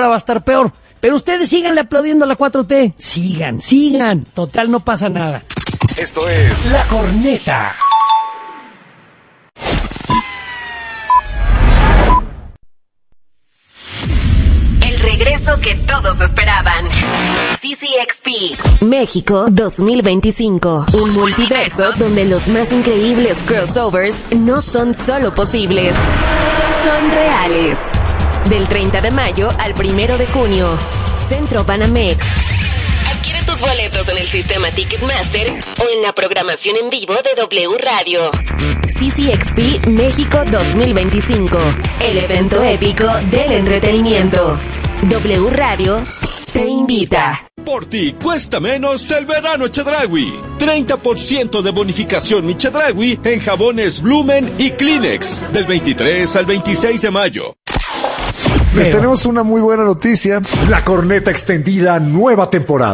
ahora va a estar peor. Pero ustedes síganle aplaudiendo a la 4T. Sigan. Total, no pasa nada. Esto es La Corneta. El regreso que todos esperaban. CCXP México 2025. Un multiverso donde los más increíbles crossovers no son solo posibles, son reales. Del 30 de mayo al 1 de junio. Centro Banamex. Adquiere tus boletos en el sistema Ticketmaster o en la programación en vivo de W Radio. CCXP México 2025. El evento épico del entretenimiento. W Radio te invita. Por ti cuesta menos el verano Chedraui. 30% de bonificación mi Chedraui en jabones Blumen y Kleenex. Del 23 al 26 de mayo. Les tenemos una muy buena noticia. La Corneta Extendida, nueva temporada.